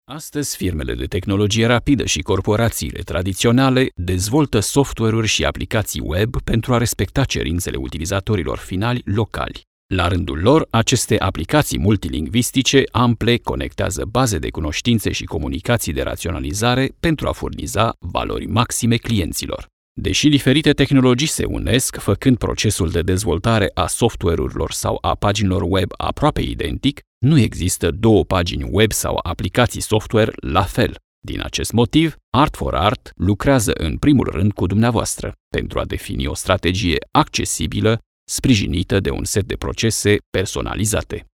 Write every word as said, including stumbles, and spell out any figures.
Astăzi, firmele de tehnologie rapidă și corporațiile tradiționale dezvoltă software-uri și aplicații web pentru a respecta cerințele utilizatorilor finali locali. La rândul lor, aceste aplicații multilingvistice ample conectează baze de cunoștințe și comunicații de raționalizare pentru a furniza valori maxime clienților. Deși diferite tehnologii se unesc, făcând procesul de dezvoltare a software-urilor sau a paginilor web aproape identic, nu există două pagini web sau aplicații software la fel. Din acest motiv, Art for Art lucrează în primul rând cu dumneavoastră pentru a defini o strategie accesibilă, sprijinită de un set de procese personalizate.